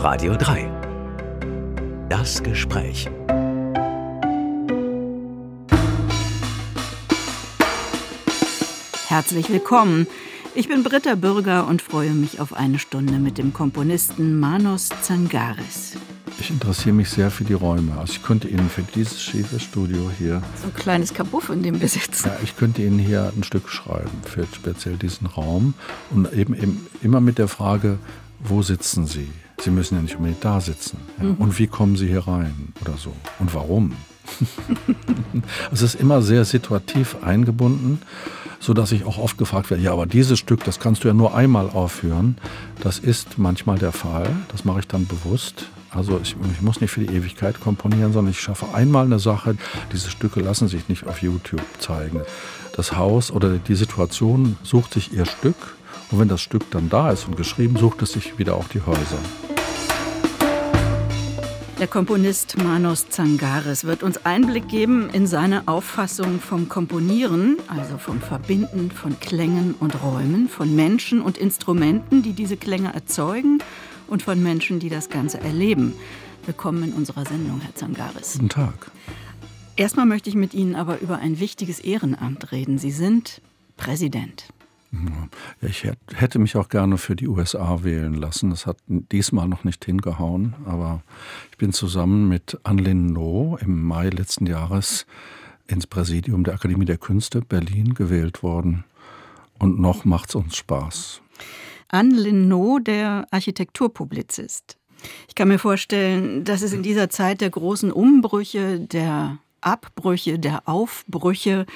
Radio 3. Das Gespräch. Herzlich willkommen. Ich bin Britta Bürger und freue mich auf eine Stunde mit dem Komponisten Mános Tsangaris. Ich interessiere mich sehr für die Räume. Also ich könnte Ihnen für dieses schiefe Studio hier... So ein kleines Kabuff, in dem wir sitzen. Ja, ich könnte Ihnen hier ein Stück schreiben für speziell diesen Raum. Und eben immer mit der Frage, wo sitzen Sie? Sie müssen ja nicht unbedingt da sitzen. Ja? Und wie kommen Sie hier rein oder so? Und warum? Es ist immer sehr situativ eingebunden, sodass ich auch oft gefragt werde, ja, aber dieses Stück, das kannst du ja nur einmal aufführen. Das ist manchmal der Fall, das mache ich dann bewusst. Also ich muss nicht für die Ewigkeit komponieren, sondern ich schaffe einmal eine Sache. Diese Stücke lassen sich nicht auf YouTube zeigen. Das Haus oder die Situation sucht sich ihr Stück und wenn das Stück dann da ist und geschrieben, sucht es sich wieder auch die Häuser. Der Komponist Mános Tsangaris wird uns Einblick geben in seine Auffassung vom Komponieren, also vom Verbinden von Klängen und Räumen, von Menschen und Instrumenten, die diese Klänge erzeugen und von Menschen, die das Ganze erleben. Willkommen in unserer Sendung, Herr Tsangaris. Guten Tag. Erstmal möchte ich mit Ihnen aber über ein wichtiges Ehrenamt reden. Sie sind Präsident. Ja, ich hätte mich auch gerne für die USA wählen lassen. Das hat diesmal noch nicht hingehauen, aber ich bin zusammen mit Anh-Linh No im Mai letzten Jahres ins Präsidium der Akademie der Künste Berlin gewählt worden. Und noch macht's uns Spaß. Anh-Linh No, der Architekturpublizist. Ich kann mir vorstellen, dass es in dieser Zeit der großen Umbrüche, der Abbrüche, der Aufbrüche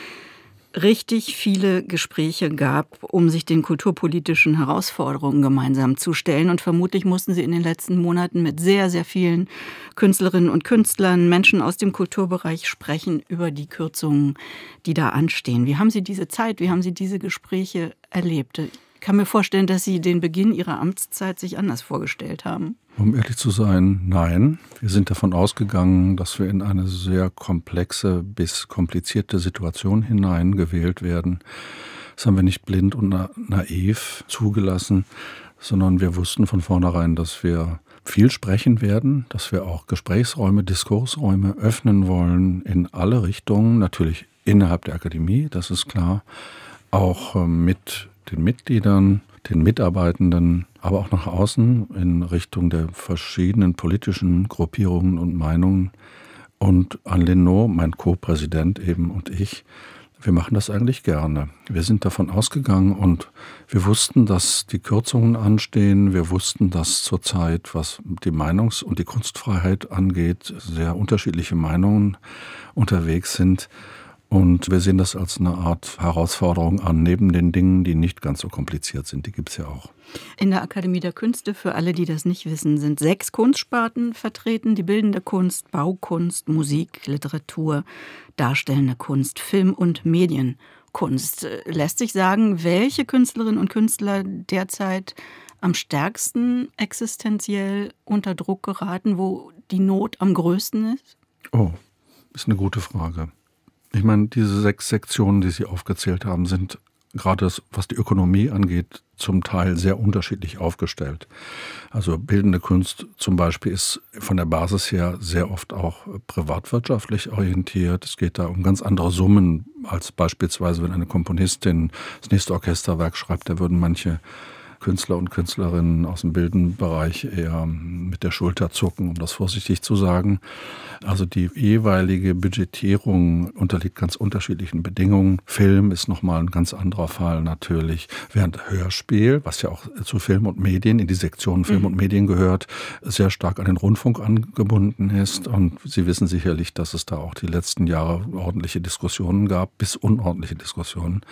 richtig viele Gespräche gab, um sich den kulturpolitischen Herausforderungen gemeinsam zu stellen. Und vermutlich mussten Sie in den letzten Monaten mit sehr, sehr vielen Künstlerinnen und Künstlern, Menschen aus dem Kulturbereich sprechen über die Kürzungen, die da anstehen. Wie haben Sie diese Zeit, wie haben Sie diese Gespräche erlebt? Ich kann mir vorstellen, dass Sie den Beginn Ihrer Amtszeit sich anders vorgestellt haben. Um ehrlich zu sein, nein. Wir sind davon ausgegangen, dass wir in eine sehr komplexe bis komplizierte Situation hineingewählt werden. Das haben wir nicht blind und naiv zugelassen, sondern wir wussten von vornherein, dass wir viel sprechen werden, dass wir auch Gesprächsräume, Diskursräume öffnen wollen in alle Richtungen, natürlich innerhalb der Akademie, das ist klar, auch mit den Mitgliedern, den Mitarbeitenden, aber auch nach außen in Richtung der verschiedenen politischen Gruppierungen und Meinungen. Und Anh-Linh No, mein Co-Präsident eben und ich, wir machen das eigentlich gerne. Wir sind davon ausgegangen und wir wussten, dass die Kürzungen anstehen. Wir wussten, dass zurzeit, was die Meinungs- und die Kunstfreiheit angeht, sehr unterschiedliche Meinungen unterwegs sind. Und wir sehen das als eine Art Herausforderung an, neben den Dingen, die nicht ganz so kompliziert sind. Die gibt es ja auch. In der Akademie der Künste, für alle, die das nicht wissen, sind 6 Kunstsparten vertreten. Die bildende Kunst, Baukunst, Musik, Literatur, darstellende Kunst, Film- und Medienkunst. Lässt sich sagen, welche Künstlerinnen und Künstler derzeit am stärksten existenziell unter Druck geraten, wo die Not am größten ist? Oh, ist eine gute Frage. Ich meine, diese 6 Sektionen, die Sie aufgezählt haben, sind gerade was die Ökonomie angeht, zum Teil sehr unterschiedlich aufgestellt. Also bildende Kunst zum Beispiel ist von der Basis her sehr oft auch privatwirtschaftlich orientiert. Es geht da um ganz andere Summen als beispielsweise, wenn eine Komponistin das nächste Orchesterwerk schreibt, da würden manche Künstler und Künstlerinnen aus dem bildenden Bereich eher mit der Schulter zucken, um das vorsichtig zu sagen. Also die jeweilige Budgetierung unterliegt ganz unterschiedlichen Bedingungen. Film ist nochmal ein ganz anderer Fall natürlich, während Hörspiel, was ja auch zu Film und Medien, in die Sektion Film und Medien gehört, sehr stark an den Rundfunk angebunden ist. Und Sie wissen sicherlich, dass es da auch die letzten Jahre ordentliche Diskussionen gab, bis unordentliche Diskussionen.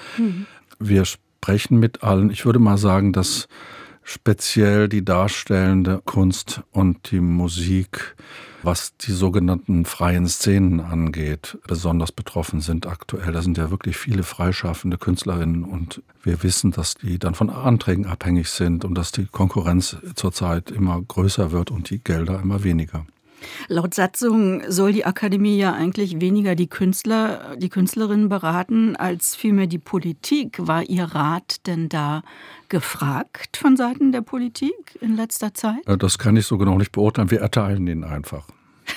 Wir sprechen mit allen. Ich würde mal sagen, dass speziell die darstellende Kunst und die Musik, was die sogenannten freien Szenen angeht, besonders betroffen sind aktuell. Da sind ja wirklich viele freischaffende Künstlerinnen und wir wissen, dass die dann von Anträgen abhängig sind und dass die Konkurrenz zurzeit immer größer wird und die Gelder immer weniger. Laut Satzung soll die Akademie ja eigentlich weniger die Künstlerinnen beraten, als vielmehr die Politik. War Ihr Rat denn da gefragt von Seiten der Politik in letzter Zeit? Das kann ich so genau nicht beurteilen. Wir erteilen ihn einfach.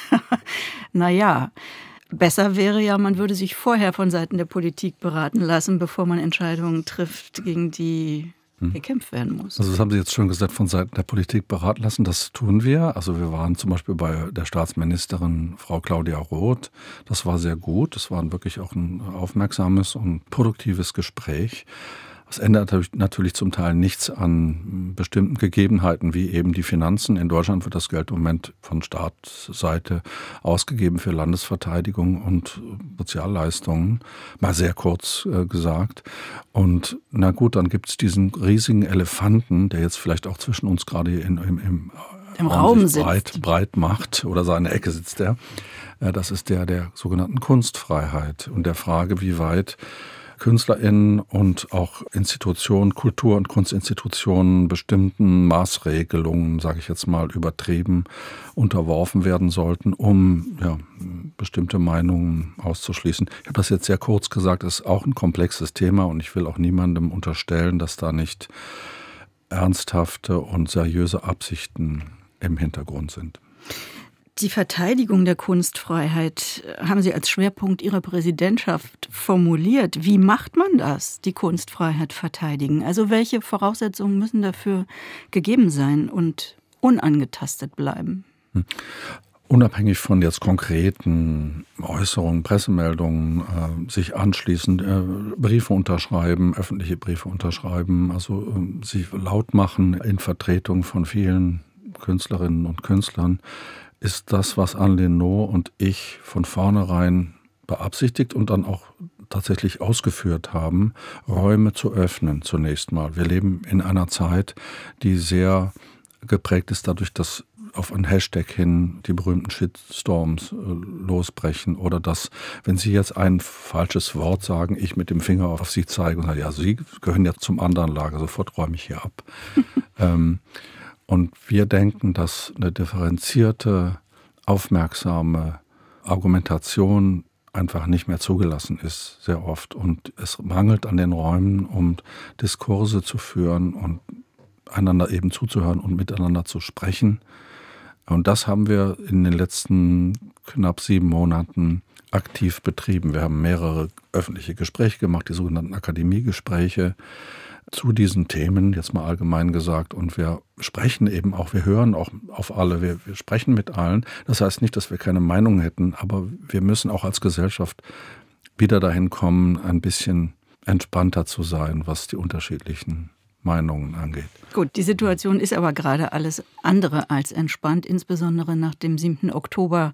Naja, besser wäre ja, man würde sich vorher von Seiten der Politik beraten lassen, bevor man Entscheidungen trifft, gegen die gekämpft werden muss. Also das haben Sie jetzt schon gesagt, von Seiten der Politik beraten lassen. Das tun wir. Also wir waren zum Beispiel bei der Staatsministerin Frau Claudia Roth. Das war sehr gut. Das war wirklich auch ein aufmerksames und produktives Gespräch. Es ändert natürlich zum Teil nichts an bestimmten Gegebenheiten, wie eben die Finanzen. In Deutschland wird das Geld im Moment von Staatsseite ausgegeben für Landesverteidigung und Sozialleistungen, mal sehr kurz gesagt. Und na gut, dann gibt es diesen riesigen Elefanten, der jetzt vielleicht auch zwischen uns gerade im Raum sitzt. Breit macht, oder seine Ecke sitzt der. Das ist der sogenannten Kunstfreiheit und der Frage, wie weit KünstlerInnen und auch Institutionen, Kultur- und Kunstinstitutionen bestimmten Maßregelungen, sage ich jetzt mal übertrieben, unterworfen werden sollten, um bestimmte Meinungen auszuschließen. Ich habe das jetzt sehr kurz gesagt, das ist auch ein komplexes Thema und ich will auch niemandem unterstellen, dass da nicht ernsthafte und seriöse Absichten im Hintergrund sind. Die Verteidigung der Kunstfreiheit haben Sie als Schwerpunkt Ihrer Präsidentschaft formuliert. Wie macht man das, die Kunstfreiheit verteidigen? Also welche Voraussetzungen müssen dafür gegeben sein und unangetastet bleiben? Unabhängig von jetzt konkreten Äußerungen, Pressemeldungen, sich anschließend Briefe unterschreiben, öffentliche Briefe unterschreiben, also sich laut machen in Vertretung von vielen Künstlerinnen und Künstlern, ist das, was Anne Lenneau und ich von vornherein beabsichtigt und dann auch tatsächlich ausgeführt haben, Räume zu öffnen zunächst mal. Wir leben in einer Zeit, die sehr geprägt ist dadurch, dass auf einen Hashtag hin die berühmten Shitstorms losbrechen oder dass, wenn Sie jetzt ein falsches Wort sagen, ich mit dem Finger auf Sie zeige und sage, ja, Sie gehören ja zum anderen Lager, sofort räume ich hier ab. Und wir denken, dass eine differenzierte, aufmerksame Argumentation einfach nicht mehr zugelassen ist, sehr oft. Und es mangelt an den Räumen, um Diskurse zu führen und einander eben zuzuhören und miteinander zu sprechen. Und das haben wir in den letzten knapp 7 Monaten aktiv betrieben. Wir haben mehrere öffentliche Gespräche gemacht, die sogenannten Akademiegespräche, zu diesen Themen, jetzt mal allgemein gesagt. Und wir sprechen eben auch, wir hören auch auf alle, wir sprechen mit allen. Das heißt nicht, dass wir keine Meinung hätten, aber wir müssen auch als Gesellschaft wieder dahin kommen, ein bisschen entspannter zu sein, was die unterschiedlichen Meinungen angeht. Gut, die Situation ist aber gerade alles andere als entspannt, insbesondere nach dem 7. Oktober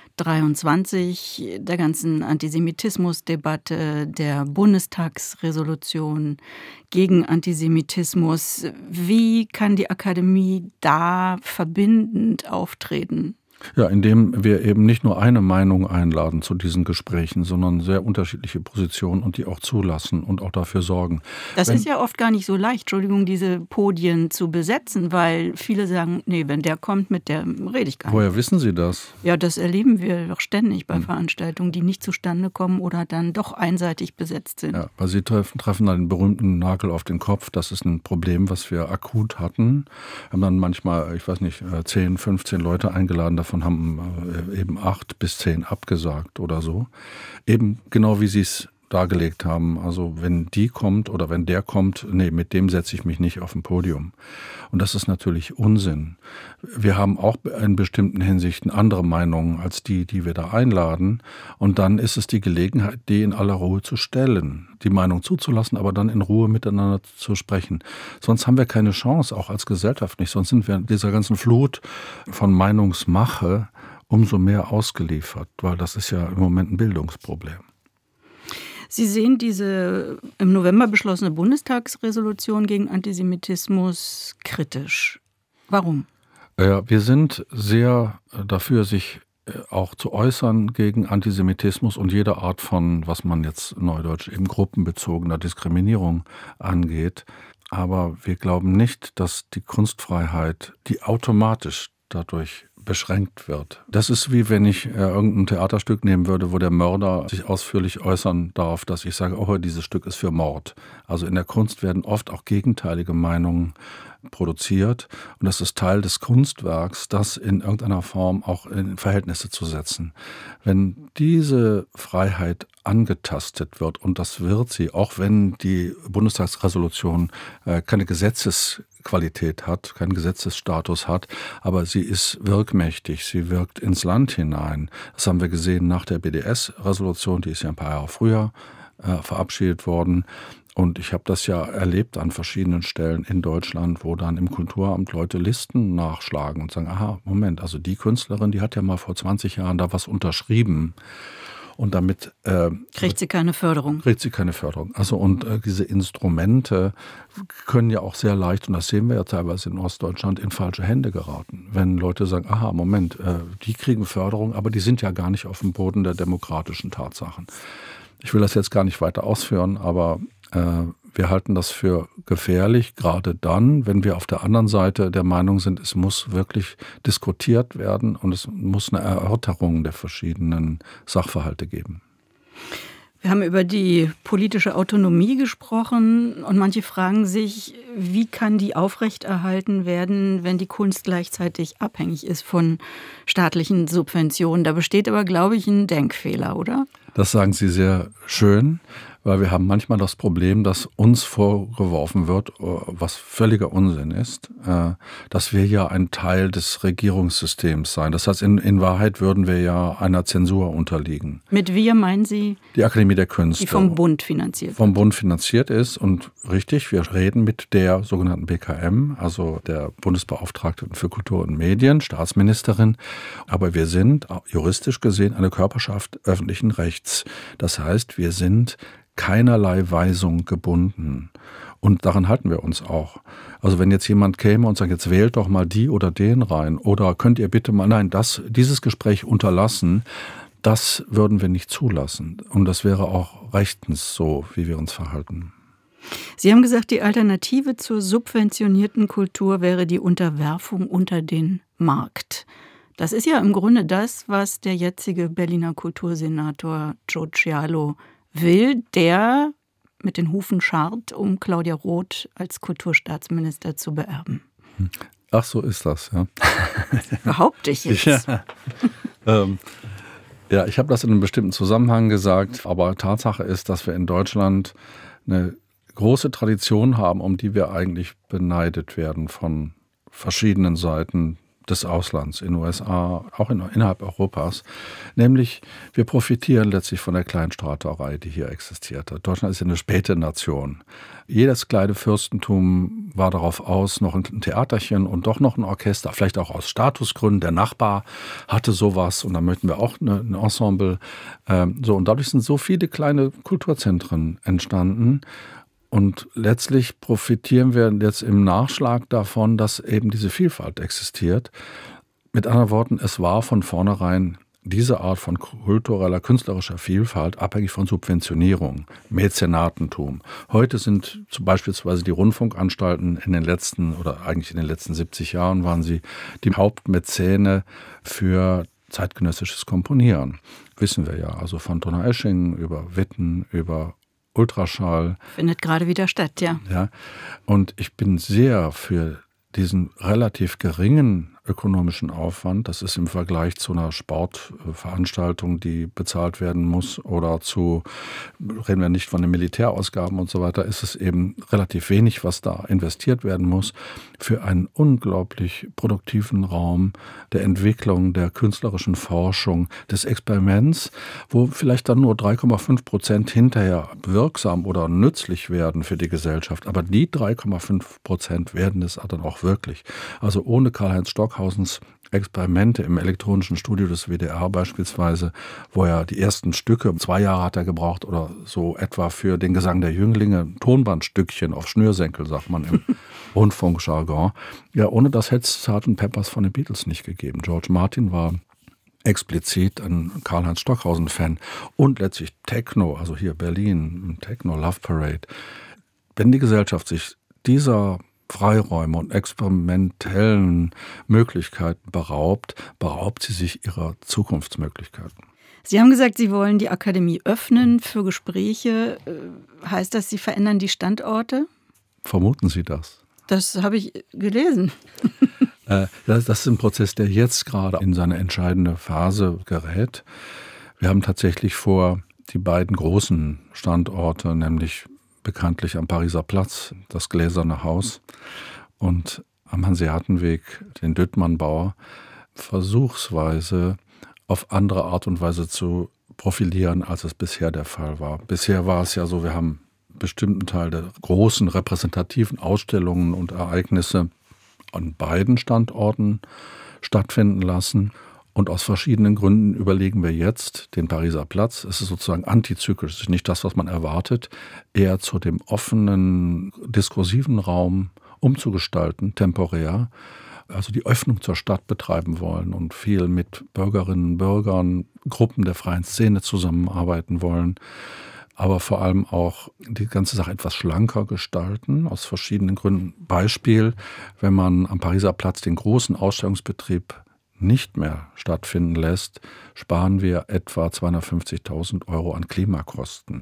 23, der ganzen Antisemitismusdebatte, der Bundestagsresolution gegen Antisemitismus. Wie kann die Akademie da verbindend auftreten? Ja, indem wir eben nicht nur eine Meinung einladen zu diesen Gesprächen, sondern sehr unterschiedliche Positionen und die auch zulassen und auch dafür sorgen. Das ist ja oft gar nicht so leicht, Entschuldigung, diese Podien zu besetzen, weil viele sagen, nee, wenn der kommt, mit der rede ich gar nicht. Woher wissen Sie das? Ja, das erleben wir doch ständig bei Veranstaltungen, die nicht zustande kommen oder dann doch einseitig besetzt sind. Ja, weil Sie treffen dann den berühmten Nagel auf den Kopf. Das ist ein Problem, was wir akut hatten. Wir haben dann manchmal, 10, 15 Leute eingeladen, davon haben eben 8 bis 10 abgesagt oder so. Eben genau wie Sie es dargelegt haben. Also wenn die kommt oder wenn der kommt, nee, mit dem setze ich mich nicht auf ein Podium. Und das ist natürlich Unsinn. Wir haben auch in bestimmten Hinsichten andere Meinungen als die wir da einladen. Und dann ist es die Gelegenheit, die in aller Ruhe zu stellen, die Meinung zuzulassen, aber dann in Ruhe miteinander zu sprechen. Sonst haben wir keine Chance, auch als Gesellschaft nicht. Sonst sind wir dieser ganzen Flut von Meinungsmache umso mehr ausgeliefert, weil das ist ja im Moment ein Bildungsproblem. Sie sehen diese im November beschlossene Bundestagsresolution gegen Antisemitismus kritisch. Warum? Ja, wir sind sehr dafür, sich auch zu äußern gegen Antisemitismus und jede Art von, was man jetzt neudeutsch eben gruppenbezogener Diskriminierung angeht. Aber wir glauben nicht, dass die Kunstfreiheit, die automatisch dadurch beschränkt wird. Das ist wie wenn ich irgendein Theaterstück nehmen würde, wo der Mörder sich ausführlich äußern darf, dass ich sage, oh, dieses Stück ist für Mord. Also in der Kunst werden oft auch gegenteilige Meinungen produziert und das ist Teil des Kunstwerks, das in irgendeiner Form auch in Verhältnisse zu setzen. Wenn diese Freiheit angetastet wird, und das wird sie, auch wenn die Bundestagsresolution keine Gesetzesqualität hat, keinen Gesetzesstatus hat, aber sie ist wirkmächtig, sie wirkt ins Land hinein. Das haben wir gesehen nach der BDS-Resolution, die ist ja ein paar Jahre früher verabschiedet worden. Und ich habe das ja erlebt an verschiedenen Stellen in Deutschland, wo dann im Kulturamt Leute Listen nachschlagen und sagen, aha, Moment, also die Künstlerin, die hat ja mal vor 20 Jahren da was unterschrieben. Und damit kriegt sie keine Förderung. Also und diese Instrumente können ja auch sehr leicht, und das sehen wir ja teilweise in Ostdeutschland, in falsche Hände geraten. Wenn Leute sagen, aha, Moment, die kriegen Förderung, aber die sind ja gar nicht auf dem Boden der demokratischen Tatsachen. Ich will das jetzt gar nicht weiter ausführen, aber wir halten das für gefährlich, gerade dann, wenn wir auf der anderen Seite der Meinung sind, es muss wirklich diskutiert werden und es muss eine Erörterung der verschiedenen Sachverhalte geben. Wir haben über die politische Autonomie gesprochen und manche fragen sich, wie kann die aufrechterhalten werden, wenn die Kunst gleichzeitig abhängig ist von staatlichen Subventionen. Da besteht aber, glaube ich, ein Denkfehler, oder? Das sagen Sie sehr schön, weil wir haben manchmal das Problem, dass uns vorgeworfen wird, was völliger Unsinn ist, dass wir ja ein Teil des Regierungssystems seien. Das heißt, in Wahrheit würden wir ja einer Zensur unterliegen. Mit wir meinen Sie? Die Akademie der Künste. Die vom Bund finanziert wird. Vom Bund finanziert ist und richtig, wir reden mit der sogenannten BKM, also der Bundesbeauftragten für Kultur und Medien, Staatsministerin, aber wir sind juristisch gesehen eine Körperschaft öffentlichen Rechts. Das heißt, wir sind keinerlei Weisung gebunden. Und daran halten wir uns auch. Also wenn jetzt jemand käme und sagt, jetzt wählt doch mal die oder den rein oder könnt ihr bitte mal, nein, dieses Gespräch unterlassen, das würden wir nicht zulassen. Und das wäre auch rechtens so, wie wir uns verhalten. Sie haben gesagt, die Alternative zur subventionierten Kultur wäre die Unterwerfung unter den Markt. Das ist ja im Grunde das, was der jetzige Berliner Kultursenator Joe Cialo will, der mit den Hufen scharrt, um Claudia Roth als Kulturstaatsminister zu beerben. Ach, so ist das, ja. Behaupte ich jetzt. Ja, ich habe das in einem bestimmten Zusammenhang gesagt, aber Tatsache ist, dass wir in Deutschland eine große Tradition haben, um die wir eigentlich beneidet werden von verschiedenen Seiten des Auslands, in den USA, auch innerhalb Europas. Nämlich, wir profitieren letztlich von der Kleinstaaterei, die hier existiert hat. Deutschland ist ja eine späte Nation. Jedes kleine Fürstentum war darauf aus, noch ein Theaterchen und doch noch ein Orchester, vielleicht auch aus Statusgründen. Der Nachbar hatte sowas und da möchten wir auch ein Ensemble. Und dadurch sind so viele kleine Kulturzentren entstanden. Und letztlich profitieren wir jetzt im Nachschlag davon, dass eben diese Vielfalt existiert. Mit anderen Worten, es war von vornherein diese Art von kultureller, künstlerischer Vielfalt abhängig von Subventionierung, Mäzenatentum. Heute sind beispielsweise die Rundfunkanstalten in den letzten 70 Jahren waren sie die Hauptmäzene für zeitgenössisches Komponieren. Wissen wir ja, also von Donaueschingen über Witten, über Ultraschall. Findet gerade wieder statt, ja. Ja. Und ich bin sehr für diesen relativ geringen ökonomischen Aufwand. Das ist im Vergleich zu einer Sportveranstaltung, die bezahlt werden muss, oder reden wir nicht von den Militärausgaben und so weiter, ist es eben relativ wenig, was da investiert werden muss, für einen unglaublich produktiven Raum der Entwicklung, der künstlerischen Forschung, des Experiments, wo vielleicht dann nur 3,5% hinterher wirksam oder nützlich werden für die Gesellschaft. Aber die 3,5% werden es dann auch wirklich. Also ohne Karl-Heinz Stockhausens Experimente im elektronischen Studio des WDR beispielsweise, wo er die ersten Stücke, 2 Jahre hat er gebraucht oder so etwa für den Gesang der Jünglinge, Tonbandstückchen auf Schnürsenkel, sagt man im Rundfunkjargon. Ja, ohne das hätte es Sgt. Peppers von den Beatles nicht gegeben. George Martin war explizit ein Karl-Heinz Stockhausen-Fan und letztlich Techno, also hier Berlin, Techno Love Parade. Wenn die Gesellschaft sich dieser Freiräume und experimentellen Möglichkeiten beraubt sie sich ihrer Zukunftsmöglichkeiten. Sie haben gesagt, Sie wollen die Akademie öffnen für Gespräche. Heißt das, Sie verändern die Standorte? Vermuten Sie das? Das habe ich gelesen. Das ist ein Prozess, der jetzt gerade in seine entscheidende Phase gerät. Wir haben tatsächlich vor, die beiden großen Standorte, nämlich bekanntlich am Pariser Platz, das Gläserne Haus, und am Hanseatenweg, den Döttmannbau, versuchsweise auf andere Art und Weise zu profilieren, als es bisher der Fall war. Bisher war es ja so, wir haben einen bestimmten Teil der großen repräsentativen Ausstellungen und Ereignisse an beiden Standorten stattfinden lassen. Und aus verschiedenen Gründen überlegen wir jetzt den Pariser Platz. Es ist sozusagen antizyklisch, es ist nicht das, was man erwartet, eher zu dem offenen, diskursiven Raum umzugestalten, temporär. Also die Öffnung zur Stadt betreiben wollen und viel mit Bürgerinnen und Bürgern, Gruppen der freien Szene zusammenarbeiten wollen. Aber vor allem auch die ganze Sache etwas schlanker gestalten, aus verschiedenen Gründen. Beispiel, wenn man am Pariser Platz den großen Ausstellungsbetrieb nicht mehr stattfinden lässt, sparen wir etwa 250.000 € an Klimakosten.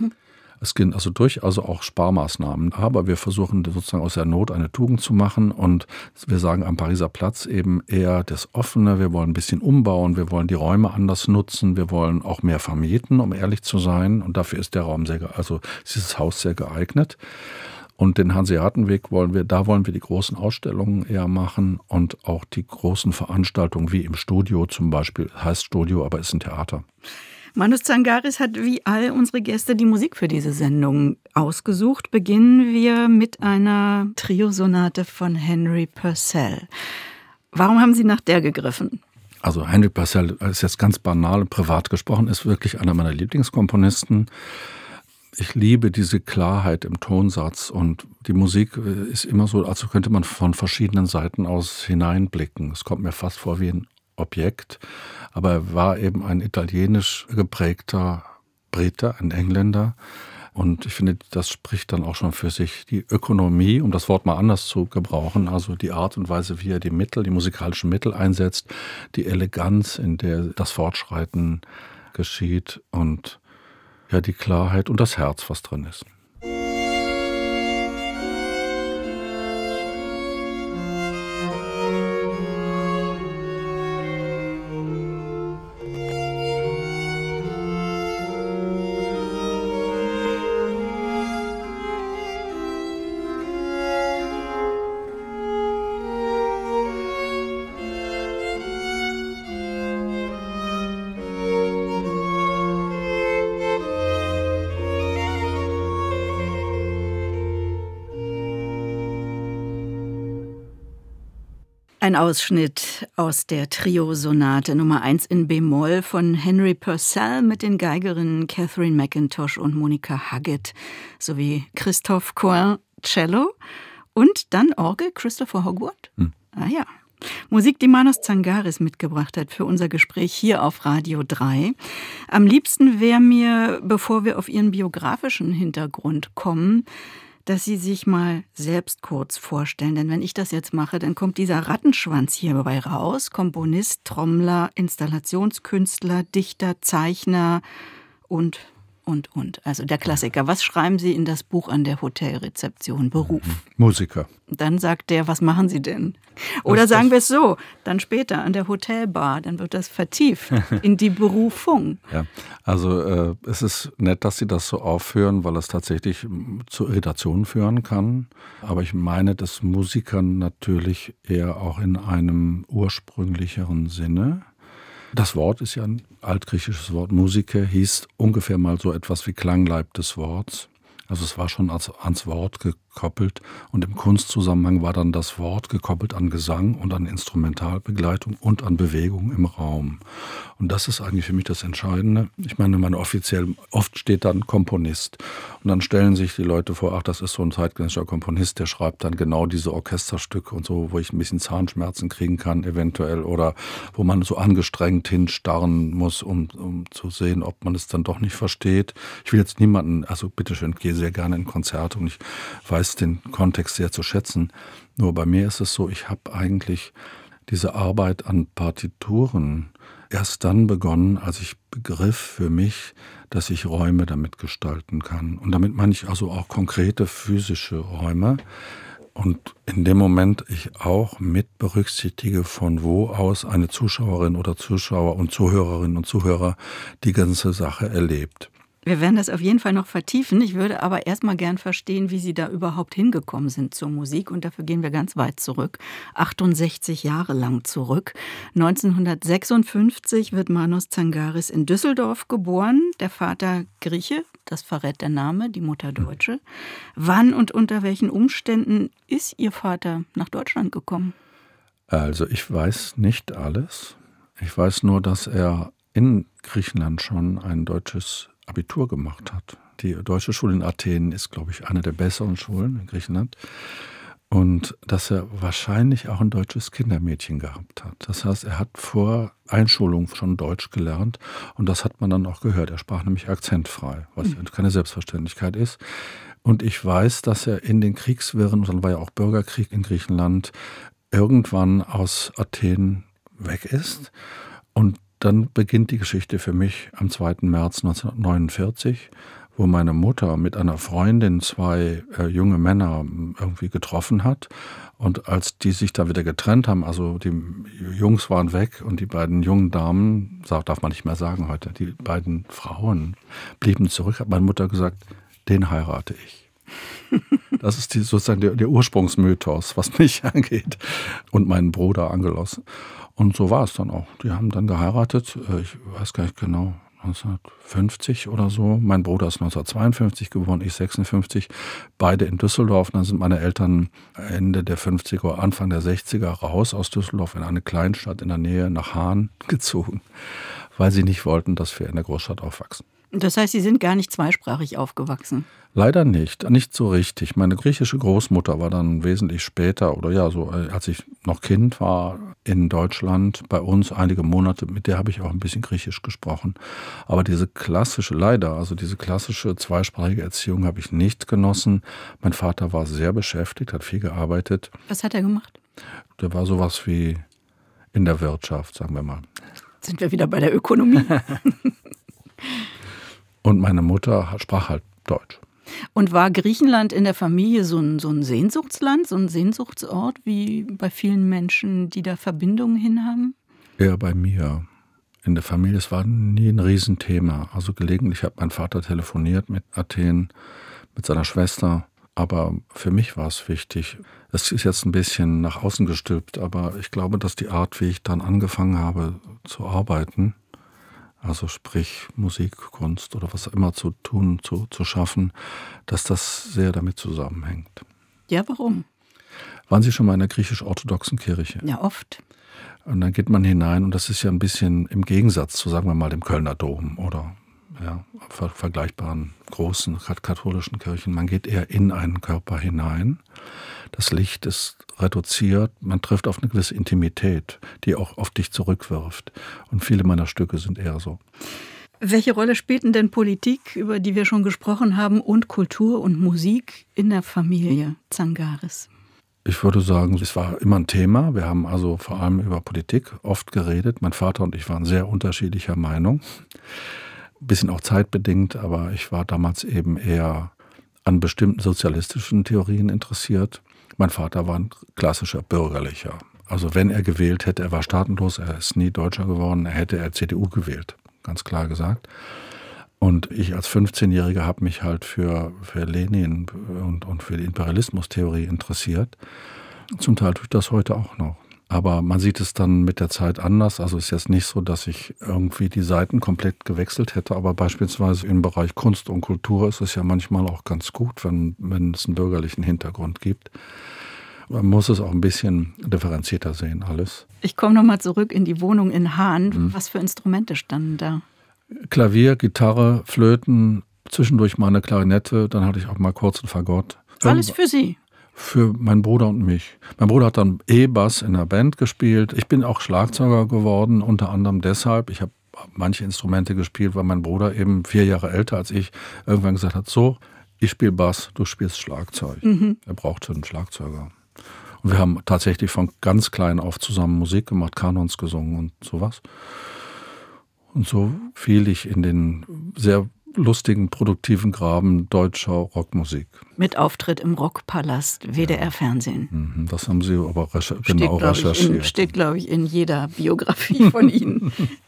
Es gibt also durchaus auch Sparmaßnahmen, aber wir versuchen sozusagen aus der Not eine Tugend zu machen und wir sagen am Pariser Platz eben eher das Offene, wir wollen ein bisschen umbauen, wir wollen die Räume anders nutzen, wir wollen auch mehr vermieten, um ehrlich zu sein, und dafür ist der Raum dieses Haus sehr geeignet. Und den Hanseatenweg wollen wir die großen Ausstellungen eher machen und auch die großen Veranstaltungen wie im Studio zum Beispiel, heißt Studio, aber ist ein Theater. Manus Tsangaris hat wie all unsere Gäste die Musik für diese Sendung ausgesucht. Beginnen wir mit einer Triosonate von Henry Purcell. Warum haben Sie nach der gegriffen? Also Henry Purcell ist jetzt ganz banal und privat gesprochen, ist wirklich einer meiner Lieblingskomponisten. Ich liebe diese Klarheit im Tonsatz und die Musik ist immer so, als könnte man von verschiedenen Seiten aus hineinblicken. Es kommt mir fast vor wie ein Objekt, aber er war eben ein italienisch geprägter Brite, ein Engländer. Und ich finde, das spricht dann auch schon für sich. Die Ökonomie, um das Wort mal anders zu gebrauchen, also die Art und Weise, wie er die musikalischen Mittel einsetzt, die Eleganz, in der das Fortschreiten geschieht und ja, die Klarheit und das Herz, was drin ist. Ein Ausschnitt aus der Trio-Sonate Nummer 1 in B-Moll von Henry Purcell mit den Geigerinnen Catherine McIntosh und Monica Huggett sowie Christophe Coin Cello und dann Orgel Christopher Hogwood. Ah ja. Musik, die Manus Tsangaris mitgebracht hat für unser Gespräch hier auf Radio 3. Am liebsten wäre mir, bevor wir auf Ihren biografischen Hintergrund kommen, dass Sie sich mal selbst kurz vorstellen. Denn wenn ich das jetzt mache, dann kommt dieser Rattenschwanz hierbei raus. Komponist, Trommler, Installationskünstler, Dichter, Zeichner und. Also der Klassiker. Was schreiben Sie in das Buch an der Hotelrezeption? Beruf. Musiker. Dann sagt der, was machen Sie denn? Oder sagen wir es so, dann später an der Hotelbar, dann wird das vertieft in die Berufung. Ja, also es ist nett, dass Sie das so aufführen, weil es tatsächlich zu Irritationen führen kann. Aber ich meine, dass Musikern natürlich eher auch in einem ursprünglicheren Sinne. Das Wort ist ja ein altgriechisches Wort. Musike hieß ungefähr mal so etwas wie Klangleib des Worts. Also es war schon ans Wort gekoppelt und im Kunstzusammenhang war dann das Wort gekoppelt an Gesang und an Instrumentalbegleitung und an Bewegung im Raum. Und das ist eigentlich für mich das Entscheidende. Ich meine, oft steht dann Komponist und dann stellen sich die Leute vor, ach, das ist so ein zeitgenössischer Komponist, der schreibt dann genau diese Orchesterstücke und so, wo ich ein bisschen Zahnschmerzen kriegen kann eventuell oder wo man so angestrengt hinstarren muss, um zu sehen, ob man es dann doch nicht versteht. Ich will jetzt niemanden, also bitteschön, ich gehe sehr gerne in Konzerte und ich weiß weiß den Kontext sehr zu schätzen. Nur bei mir ist es so, ich habe eigentlich diese Arbeit an Partituren erst dann begonnen, als ich begriff für mich, dass ich Räume damit gestalten kann. Und damit meine ich also auch konkrete physische Räume. Und in dem Moment ich auch mit berücksichtige, von wo aus eine Zuschauerin oder Zuschauer und Zuhörerinnen und Zuhörer die ganze Sache erlebt. Wir werden das auf jeden Fall noch vertiefen. Ich würde aber erstmal gern verstehen, wie Sie da überhaupt hingekommen sind zur Musik. Und dafür gehen wir ganz weit zurück, 68 Jahre lang zurück. 1956 wird Manos Tsangaris in Düsseldorf geboren. Der Vater Grieche, das verrät der Name, die Mutter Deutsche. Wann und unter welchen Umständen ist Ihr Vater nach Deutschland gekommen? Also ich weiß nicht alles. Ich weiß nur, dass er in Griechenland schon ein deutsches Abitur gemacht hat. Die deutsche Schule in Athen ist, glaube ich, eine der besseren Schulen in Griechenland. Und dass er wahrscheinlich auch ein deutsches Kindermädchen gehabt hat. Das heißt, er hat vor Einschulung schon Deutsch gelernt und das hat man dann auch gehört. Er sprach nämlich akzentfrei, was keine Selbstverständlichkeit ist. Und ich weiß, dass er in den Kriegswirren, und dann war ja auch Bürgerkrieg in Griechenland, irgendwann aus Athen weg ist. Und dann beginnt die Geschichte für mich am 2. März 1949, wo meine Mutter mit einer Freundin 2 junge Männer irgendwie getroffen hat. Und als die sich da wieder getrennt haben, also die Jungs waren weg und die beiden jungen Damen, darf man nicht mehr sagen heute, die beiden Frauen blieben zurück, hat meine Mutter gesagt, den heirate ich. Das ist sozusagen der Ursprungsmythos, was mich angeht und meinen Bruder angeschlossen. Und so war es dann auch. Die haben dann geheiratet, ich weiß gar nicht genau, 1950 oder so. Mein Bruder ist 1952 geboren, ich 56, beide in Düsseldorf. Dann sind meine Eltern Ende der 50er, Anfang der 60er raus aus Düsseldorf in eine Kleinstadt in der Nähe nach Hahn gezogen, weil sie nicht wollten, dass wir in der Großstadt aufwachsen. Das heißt, Sie sind gar nicht zweisprachig aufgewachsen? Leider nicht so richtig. Meine griechische Großmutter war dann wesentlich später, oder ja, so als ich noch Kind war, in Deutschland bei uns einige Monate, mit der habe ich auch ein bisschen Griechisch gesprochen. Aber diese klassische zweisprachige Erziehung habe ich nicht genossen. Mein Vater war sehr beschäftigt, hat viel gearbeitet. Was hat er gemacht? Der war sowas wie in der Wirtschaft, sagen wir mal. Sind wir wieder bei der Ökonomie? Und meine Mutter sprach halt Deutsch. Und war Griechenland in der Familie so ein Sehnsuchtsland, so ein Sehnsuchtsort, wie bei vielen Menschen, die da Verbindungen hinhaben? Eher bei mir. In der Familie, es war nie ein Riesenthema. Also gelegentlich hat mein Vater telefoniert mit Athen, mit seiner Schwester. Aber für mich war es wichtig. Es ist jetzt ein bisschen nach außen gestülpt, aber ich glaube, dass die Art, wie ich dann angefangen habe zu arbeiten, also sprich Musik, Kunst oder was immer zu tun, zu schaffen, dass das sehr damit zusammenhängt. Ja, warum? Waren Sie schon mal in der griechisch-orthodoxen Kirche? Ja, oft. Und dann geht man hinein und das ist ja ein bisschen im Gegensatz zu, sagen wir mal, dem Kölner Dom oder vergleichbaren großen katholischen Kirchen. Man geht eher in einen Körper hinein. Das Licht ist reduziert, man trifft auf eine gewisse Intimität, die auch auf dich zurückwirft. Und viele meiner Stücke sind eher so. Welche Rolle spielten denn Politik, über die wir schon gesprochen haben, und Kultur und Musik in der Familie Tsangaris? Ich würde sagen, es war immer ein Thema. Wir haben also vor allem über Politik oft geredet. Mein Vater und ich waren sehr unterschiedlicher Meinung. Ein bisschen auch zeitbedingt, aber ich war damals eben eher an bestimmten sozialistischen Theorien interessiert. Mein Vater war ein klassischer Bürgerlicher. Also wenn er gewählt hätte, er war staatenlos, er ist nie Deutscher geworden, hätte er CDU gewählt, ganz klar gesagt. Und ich als 15-Jähriger habe mich halt für Lenin und für die Imperialismustheorie interessiert. Zum Teil tue ich das heute auch noch. Aber man sieht es dann mit der Zeit anders. Also es ist jetzt nicht so, dass ich irgendwie die Seiten komplett gewechselt hätte. Aber beispielsweise im Bereich Kunst und Kultur ist es ja manchmal auch ganz gut, wenn es einen bürgerlichen Hintergrund gibt. Man muss es auch ein bisschen differenzierter sehen, alles. Ich komme nochmal zurück in die Wohnung in Hahn. Was für Instrumente standen da? Klavier, Gitarre, Flöten, zwischendurch mal eine Klarinette. Dann hatte ich auch mal kurz ein Fagott. Alles für Sie? Für meinen Bruder und mich. Mein Bruder hat dann E-Bass in der Band gespielt. Ich bin auch Schlagzeuger geworden, unter anderem deshalb. Ich habe manche Instrumente gespielt, weil mein Bruder eben 4 Jahre älter als ich irgendwann gesagt hat, so, ich spiele Bass, du spielst Schlagzeug. Er brauchte einen Schlagzeuger. Und wir haben tatsächlich von ganz klein auf zusammen Musik gemacht, Kanons gesungen und sowas. Und so fiel ich in den sehr lustigen, produktiven Graben deutscher Rockmusik. Mit Auftritt im Rockpalast, WDR-Fernsehen. Das haben Sie aber genau recherchiert. Steht, glaube ich, in jeder Biografie von Ihnen.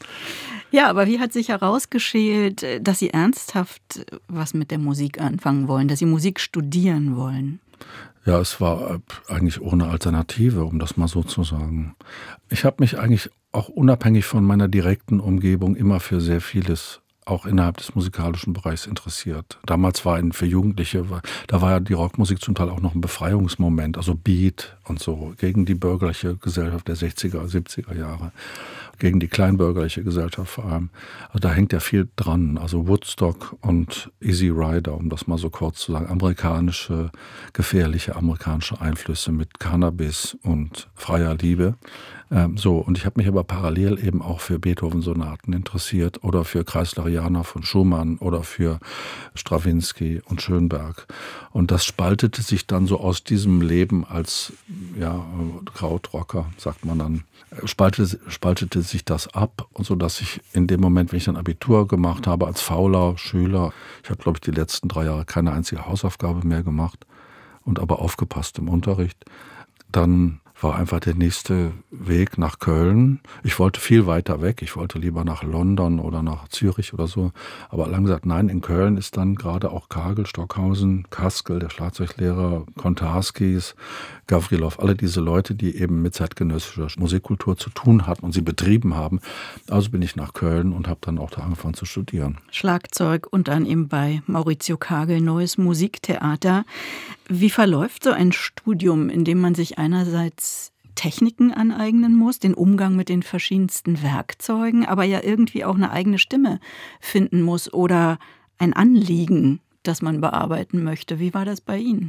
Ja, aber wie hat sich herausgeschält, dass Sie ernsthaft was mit der Musik anfangen wollen, dass Sie Musik studieren wollen? Ja, es war eigentlich ohne Alternative, um das mal so zu sagen. Ich habe mich eigentlich auch unabhängig von meiner direkten Umgebung immer für sehr vieles auch innerhalb des musikalischen Bereichs interessiert. Damals war für Jugendliche, da war ja die Rockmusik zum Teil auch noch ein Befreiungsmoment, also Beat und so, gegen die bürgerliche Gesellschaft der 60er, 70er Jahre, gegen die kleinbürgerliche Gesellschaft vor allem. Also da hängt ja viel dran, also Woodstock und Easy Rider, um das mal so kurz zu sagen, gefährliche amerikanische Einflüsse mit Cannabis und freier Liebe. Und ich habe mich aber parallel eben auch für Beethoven-Sonaten interessiert oder für Kreislerianer von Schumann oder für Strawinsky und Schönberg. Und das spaltete sich dann so aus diesem Leben als Krautrocker, sagt man dann, spaltete sich das ab, sodass ich in dem Moment, wenn ich dann Abitur gemacht habe, als fauler Schüler, ich habe, glaube ich, die letzten 3 Jahre keine einzige Hausaufgabe mehr gemacht und aber aufgepasst im Unterricht, dann war einfach der nächste Weg nach Köln. Ich wollte viel weiter weg. Ich wollte lieber nach London oder nach Zürich oder so. Aber lang gesagt, nein, in Köln ist dann gerade auch Kagel, Stockhausen, Kaskel, der Schlagzeuglehrer, Kontarskis, Gavrilov, alle diese Leute, die eben mit zeitgenössischer Musikkultur zu tun hatten und sie betrieben haben. Also bin ich nach Köln und habe dann auch da angefangen zu studieren. Schlagzeug und dann eben bei Maurizio Kagel Neues Musiktheater. Wie verläuft so ein Studium, in dem man sich einerseits Techniken aneignen muss, den Umgang mit den verschiedensten Werkzeugen, aber ja irgendwie auch eine eigene Stimme finden muss oder ein Anliegen, das man bearbeiten möchte? Wie war das bei Ihnen?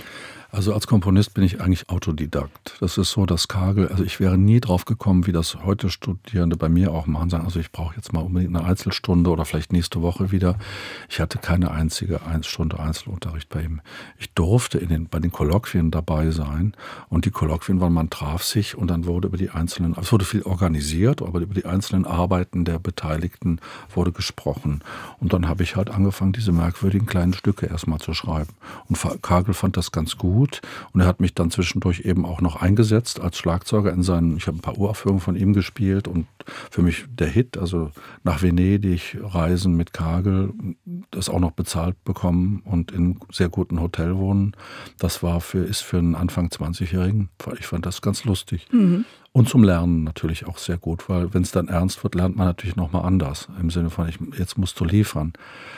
Also als Komponist bin ich eigentlich Autodidakt. Das ist so, dass Kagel, also ich wäre nie drauf gekommen, wie das heute Studierende bei mir auch machen, sagen, also ich brauche jetzt mal unbedingt eine Einzelstunde oder vielleicht nächste Woche wieder. Ich hatte keine einzige Stunde Einzelunterricht bei ihm. Ich durfte bei den Kolloquien dabei sein und die Kolloquien waren, man traf sich und dann wurde es wurde viel organisiert, aber über die einzelnen Arbeiten der Beteiligten wurde gesprochen. Und dann habe ich halt angefangen, diese merkwürdigen kleinen Stücke erstmal zu schreiben. Und Kagel fand das ganz gut und er hat mich dann zwischendurch eben auch noch eingesetzt als Schlagzeuger ich habe ein paar Uraufführungen von ihm gespielt und für mich der Hit, also nach Venedig reisen mit Kagel, das auch noch bezahlt bekommen und in sehr guten Hotel wohnen, das ist für einen Anfang 20-Jährigen, ich fand das ganz lustig. Und zum Lernen natürlich auch sehr gut, weil wenn es dann ernst wird, lernt man natürlich nochmal anders, im Sinne von, jetzt musst du liefern.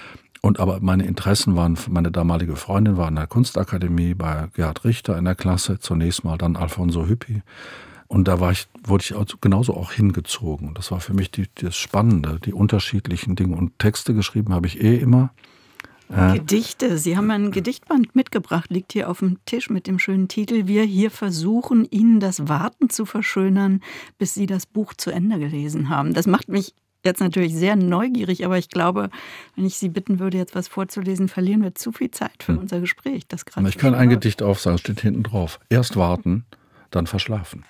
Aber meine Interessen meine damalige Freundin war in der Kunstakademie bei Gerhard Richter in der Klasse, zunächst mal dann Alfonso Hüppi. Und da wurde ich genauso auch hingezogen. Und das war für mich das Spannende, die unterschiedlichen Dinge. Und Texte geschrieben habe ich immer. Gedichte. Sie haben ein Gedichtband mitgebracht, liegt hier auf dem Tisch mit dem schönen Titel Wir hier versuchen, Ihnen das Warten zu verschönern, bis Sie das Buch zu Ende gelesen haben. Das macht mich jetzt natürlich sehr neugierig, aber ich glaube, wenn ich Sie bitten würde, jetzt was vorzulesen, verlieren wir zu viel Zeit für unser Gespräch. Ich kann ein Gedicht aufsagen, steht hinten drauf. Erst warten, dann verschlafen.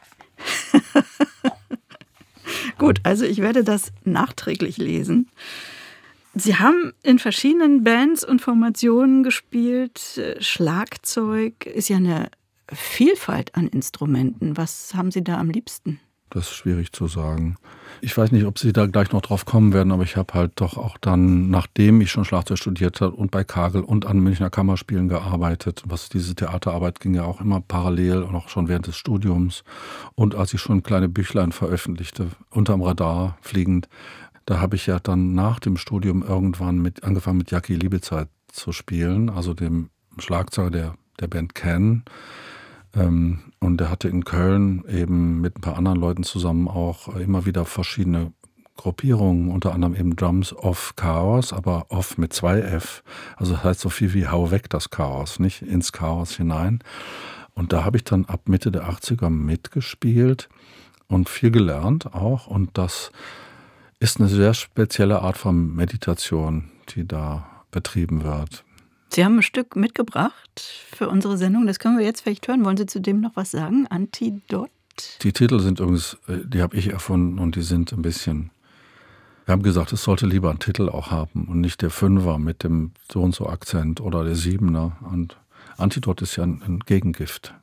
Gut, also ich werde das nachträglich lesen. Sie haben in verschiedenen Bands und Formationen gespielt. Schlagzeug ist ja eine Vielfalt an Instrumenten. Was haben Sie da am liebsten? Das ist schwierig zu sagen. Ich weiß nicht, ob Sie da gleich noch drauf kommen werden, aber ich habe halt doch auch dann, nachdem ich schon Schlagzeug studiert habe und bei Kagel und an Münchner Kammerspielen gearbeitet, diese Theaterarbeit ging ja auch immer parallel und auch schon während des Studiums. Und als ich schon kleine Büchlein veröffentlichte, unterm Radar fliegend, da habe ich ja dann nach dem Studium irgendwann angefangen mit Jackie Liebezeit zu spielen, also dem Schlagzeuger der Band Can. Und er hatte in Köln eben mit ein paar anderen Leuten zusammen auch immer wieder verschiedene Gruppierungen, unter anderem eben Drums of Chaos, aber off mit 2 F. Also das heißt so viel wie hau weg das Chaos, nicht ins Chaos hinein. Und da habe ich dann ab Mitte der 80er mitgespielt und viel gelernt auch. Und das ist eine sehr spezielle Art von Meditation, die da betrieben wird. Sie haben ein Stück mitgebracht für unsere Sendung. Das können wir jetzt vielleicht hören. Wollen Sie zu dem noch was sagen? Antidot? Die Titel sind übrigens, die habe ich erfunden und die sind ein bisschen... Wir haben gesagt, es sollte lieber einen Titel auch haben und nicht der Fünfer mit dem so und so Akzent oder der Siebener. Und Antidot ist ja ein Gegengift.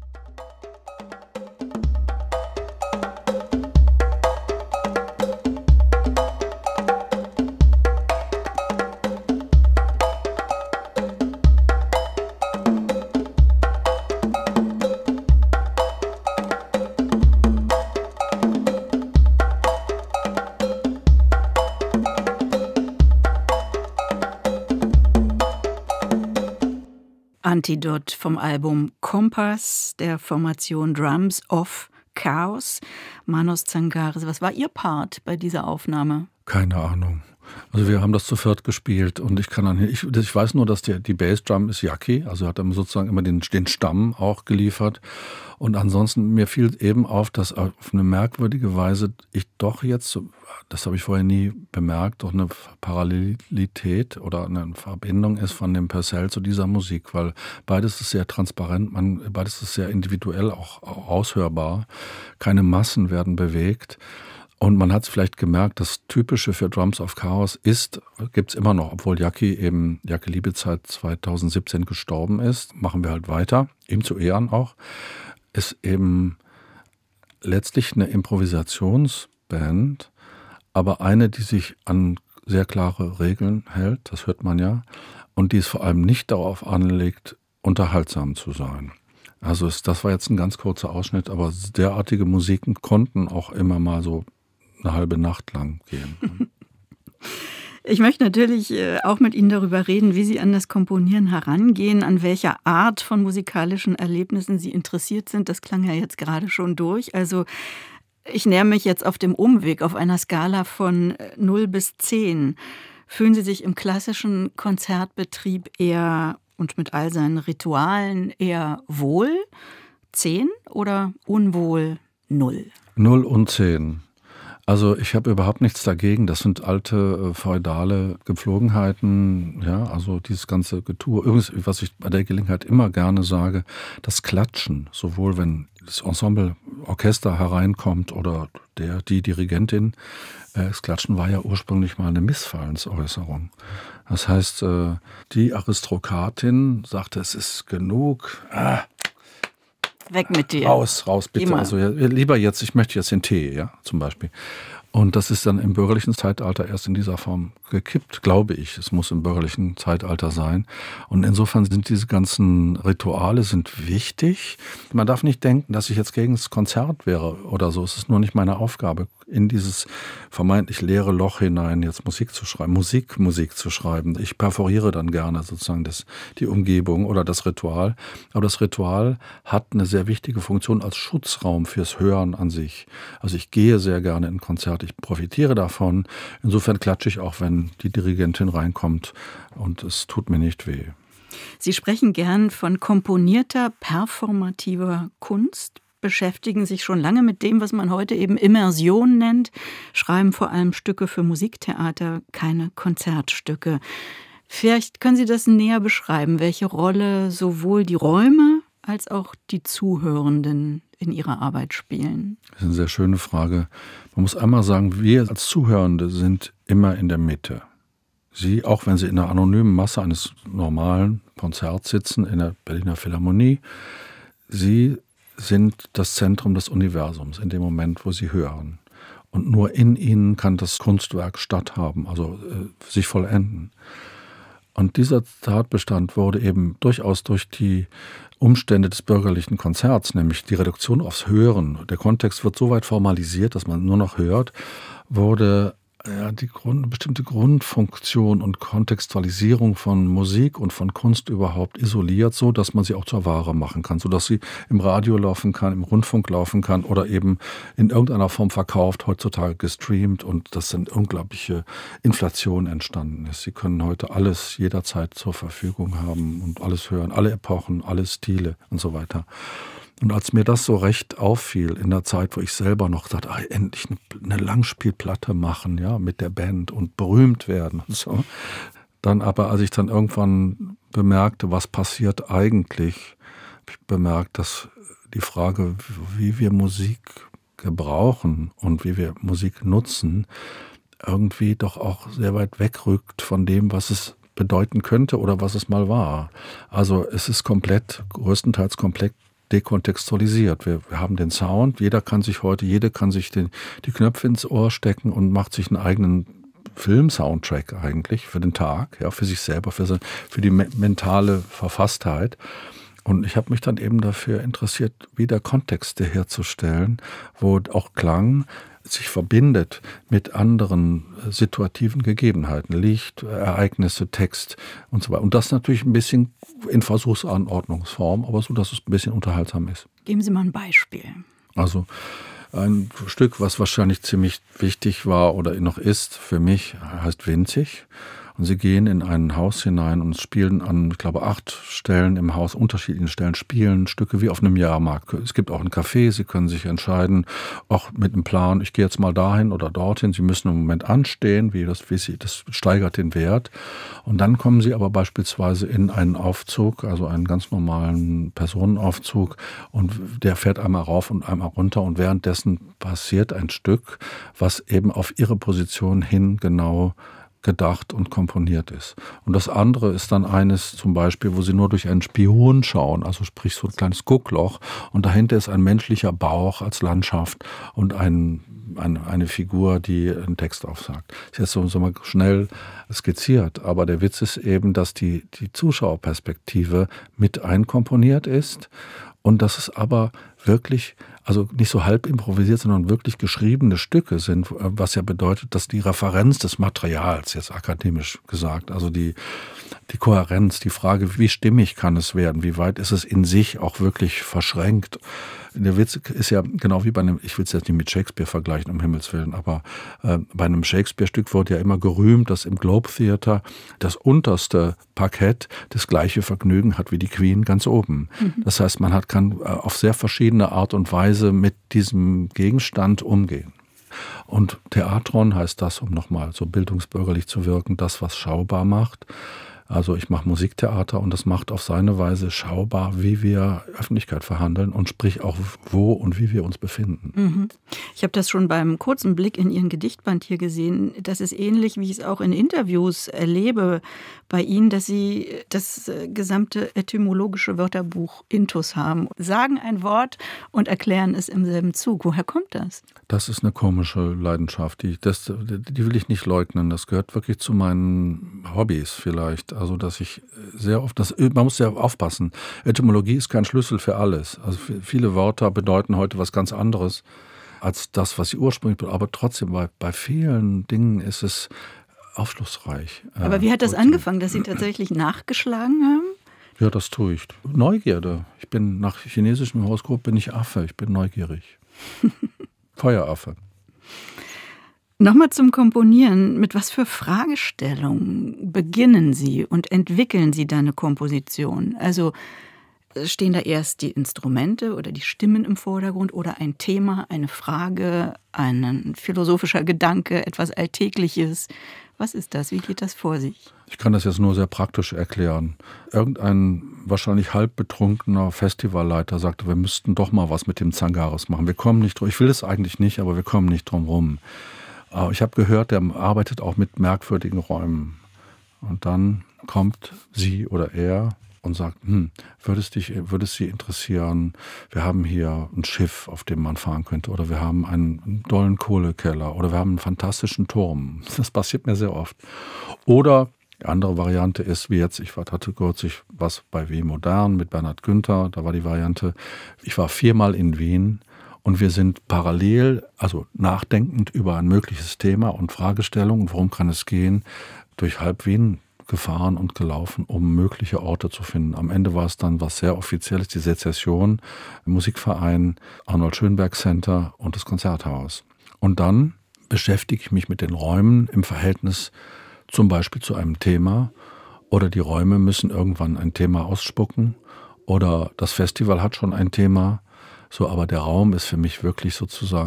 Antidot vom Album Kompass der Formation Drums of Chaos. Manos Tsangaris, was war Ihr Part bei dieser Aufnahme? Keine Ahnung. Also wir haben das zu viert gespielt und ich weiß nur, dass die Bassdrum ist Yaki, also hat er sozusagen immer den Stamm auch geliefert. Und ansonsten mir fiel eben auf, dass auf eine merkwürdige Weise ich doch jetzt, das habe ich vorher nie bemerkt, doch eine Parallelität oder eine Verbindung ist von dem Purcell zu dieser Musik, weil beides ist sehr transparent, beides ist sehr individuell auch aushörbar. Keine Massen werden bewegt. Und man hat es vielleicht gemerkt, das Typische für Drums of Chaos gibt es immer noch, obwohl Yaki Liebezeit 2017 gestorben ist, machen wir halt weiter, ihm zu Ehren auch, ist eben letztlich eine Improvisationsband, aber eine, die sich an sehr klare Regeln hält, das hört man ja, und die es vor allem nicht darauf anlegt, unterhaltsam zu sein. Also das war jetzt ein ganz kurzer Ausschnitt, aber derartige Musiken konnten auch immer mal so eine halbe Nacht lang gehen. Ich möchte natürlich auch mit Ihnen darüber reden, wie Sie an das Komponieren herangehen, an welcher Art von musikalischen Erlebnissen Sie interessiert sind. Das klang ja jetzt gerade schon durch. Also ich nähere mich jetzt auf dem Umweg auf einer Skala von 0 bis 10. Fühlen Sie sich im klassischen Konzertbetrieb eher und mit all seinen Ritualen eher wohl 10 oder unwohl 0? 0 und 10. Also ich habe überhaupt nichts dagegen. Das sind alte feudale Gepflogenheiten, ja, also dieses ganze Getue. Übrigens, was ich bei der Gelegenheit immer gerne sage, das Klatschen, sowohl wenn das Ensemble Orchester hereinkommt oder die Dirigentin, das Klatschen war ja ursprünglich mal eine Missfallensäußerung. Das heißt, die Aristokratin sagte, es ist genug, weg mit dir. Raus, bitte. Immer. Also lieber jetzt, ich möchte jetzt den Tee, ja, zum Beispiel. Und das ist dann im bürgerlichen Zeitalter erst in dieser Form gekippt, glaube ich. Es muss im bürgerlichen Zeitalter sein. Und insofern sind diese ganzen Rituale sind wichtig. Man darf nicht denken, dass ich jetzt gegen das Konzert wäre oder so. Es ist nur nicht meine Aufgabe, in dieses vermeintlich leere Loch hinein jetzt Musik zu schreiben, Musik zu schreiben. Ich perforiere dann gerne sozusagen die Umgebung oder das Ritual. Aber das Ritual hat eine sehr wichtige Funktion als Schutzraum fürs Hören an sich. Also ich gehe sehr gerne in Konzerte. Ich profitiere davon. Insofern klatsche ich auch, wenn die Dirigentin reinkommt und es tut mir nicht weh. Sie sprechen gern von komponierter, performativer Kunst, beschäftigen sich schon lange mit dem, was man heute eben Immersion nennt, schreiben vor allem Stücke für Musiktheater, keine Konzertstücke. Vielleicht können Sie das näher beschreiben, welche Rolle sowohl die Räume als auch die Zuhörenden in Ihrer Arbeit spielen? Das ist eine sehr schöne Frage. Man muss einmal sagen, wir als Zuhörende sind immer in der Mitte. Sie, auch wenn Sie in einer anonymen Masse eines normalen Konzerts sitzen, in der Berliner Philharmonie, Sie sind das Zentrum des Universums in dem Moment, wo Sie hören. Und nur in Ihnen kann das Kunstwerk statthaben, also sich vollenden. Und dieser Tatbestand wurde eben durchaus durch die Umstände des bürgerlichen Konzerts, nämlich die Reduktion aufs Hören, der Kontext wird so weit formalisiert, dass man nur noch hört, wurde die bestimmte Grundfunktion und Kontextualisierung von Musik und von Kunst überhaupt isoliert, so dass man sie auch zur Ware machen kann, so dass sie im Radio laufen kann, im Rundfunk laufen kann oder eben in irgendeiner Form verkauft, heutzutage gestreamt und dass dann unglaubliche Inflation entstanden ist. Sie können heute alles jederzeit zur Verfügung haben und alles hören, alle Epochen, alle Stile und so weiter. Und als mir das so recht auffiel, in der Zeit, wo ich selber noch sagte, endlich eine Langspielplatte machen, ja, mit der Band und berühmt werden und so. Dann aber, als ich dann irgendwann bemerkte, was passiert eigentlich, habe ich bemerkt, dass die Frage, wie wir Musik gebrauchen und wie wir Musik nutzen, irgendwie doch auch sehr weit wegrückt von dem, was es bedeuten könnte oder was es mal war. Also es ist größtenteils komplett dekontextualisiert. Wir haben den Sound, jede kann sich die Knöpfe ins Ohr stecken und macht sich einen eigenen Film-Soundtrack eigentlich für den Tag, ja, für sich selber, für die mentale Verfasstheit. Und ich habe mich dann eben dafür interessiert, wieder Kontexte herzustellen, wo auch Klang sich verbindet mit anderen situativen Gegebenheiten, Licht, Ereignisse, Text und so weiter. Und das natürlich ein bisschen in Versuchsanordnungsform, aber so, dass es ein bisschen unterhaltsam ist. Geben Sie mal ein Beispiel. Also ein Stück, was wahrscheinlich ziemlich wichtig war oder noch ist für mich, heißt Winzig. Und sie gehen in ein Haus hinein und spielen an, ich glaube, 8 Stellen im Haus, unterschiedlichen Stellen, spielen Stücke wie auf einem Jahrmarkt. Es gibt auch ein Café, sie können sich entscheiden, auch mit einem Plan, ich gehe jetzt mal dahin oder dorthin. Sie müssen im Moment anstehen, das steigert den Wert. Und dann kommen sie aber beispielsweise in einen Aufzug, also einen ganz normalen Personenaufzug, und der fährt einmal rauf und einmal runter, und währenddessen passiert ein Stück, was eben auf ihre Position hin genau gedacht und komponiert ist. Und das andere ist dann eines zum Beispiel, wo sie nur durch einen Spion schauen, also sprich so ein kleines Guckloch, und dahinter ist ein menschlicher Bauch als Landschaft und eine Figur, die einen Text aufsagt. Das ist jetzt so mal schnell skizziert, aber der Witz ist eben, dass die Zuschauerperspektive mit einkomponiert ist und dass es aber wirklich, also nicht so halb improvisiert, sondern wirklich geschriebene Stücke sind, was ja bedeutet, dass die Referenz des Materials, jetzt akademisch gesagt, also die Kohärenz, die Frage, wie stimmig kann es werden, wie weit ist es in sich auch wirklich verschränkt. Der Witz ist ja genau wie bei einem, ich will es jetzt nicht mit Shakespeare vergleichen, um Himmels Willen, aber bei einem Shakespeare-Stück wird ja immer gerühmt, dass im Globe Theatre das unterste Parkett das gleiche Vergnügen hat wie die Queen ganz oben. Das heißt, kann auf sehr verschiedene Art und Weise mit diesem Gegenstand umgehen. Und Theatron heißt das, um nochmal so bildungsbürgerlich zu wirken, das, was schaubar macht. Also ich mache Musiktheater und das macht auf seine Weise schaubar, wie wir Öffentlichkeit verhandeln und sprich auch wo und wie wir uns befinden. Ich habe das schon beim kurzen Blick in Ihren Gedichtband hier gesehen. Das ist ähnlich, wie ich es auch in Interviews erlebe bei Ihnen, dass Sie das gesamte etymologische Wörterbuch intus haben. Sagen ein Wort und erklären es im selben Zug. Woher kommt das? Das ist eine komische Leidenschaft, die will ich nicht leugnen. Das gehört wirklich zu meinen Hobbys vielleicht. Also, dass ich sehr oft, man muss sehr aufpassen. Etymologie ist kein Schlüssel für alles. Also viele Wörter bedeuten heute was ganz anderes als das, was sie ursprünglich bedeuten. Aber trotzdem, bei vielen Dingen ist es aufschlussreich. Aber wie hat das angefangen, dass Sie tatsächlich nachgeschlagen haben? Ja, das tue ich. Neugierde. Ich bin nach chinesischem Horoskop bin ich Affe. Ich bin neugierig. Feueraffe. Nochmal zum Komponieren. Mit was für Fragestellungen beginnen Sie und entwickeln Sie da eine Komposition? Also stehen da erst die Instrumente oder die Stimmen im Vordergrund oder ein Thema, eine Frage, ein philosophischer Gedanke, etwas Alltägliches? Was ist das? Wie geht das vor sich? Ich kann das jetzt nur sehr praktisch erklären. Irgendein wahrscheinlich halb betrunkener Festivalleiter sagte, wir müssten doch mal was mit dem Zangaris machen. Wir kommen nicht drum. Ich will das eigentlich nicht, aber wir kommen nicht drum rum. Aber ich habe gehört, der arbeitet auch mit merkwürdigen Räumen. Und dann kommt sie oder er und sagt, würde es Sie interessieren, wir haben hier ein Schiff, auf dem man fahren könnte, oder wir haben einen dollen Kohlekeller, oder wir haben einen fantastischen Turm. Das passiert mir sehr oft. Oder die andere Variante ist, wie jetzt, ich hatte kürzlich was bei Wie Modern mit Bernhard Günther, da war die Variante, ich war 4-mal in Wien und wir sind parallel, also nachdenkend über ein mögliches Thema und Fragestellung und worum kann es gehen, durch halb Wien gefahren und gelaufen, um mögliche Orte zu finden. Am Ende war es dann was sehr Offizielles, die Sezession, Musikverein, Arnold Schönberg Center und das Konzerthaus. Und dann beschäftige ich mich mit den Räumen im Verhältnis zum Beispiel zu einem Thema, oder die Räume müssen irgendwann ein Thema ausspucken, oder das Festival hat schon ein Thema, so, aber der Raum ist für mich wirklich sozusagen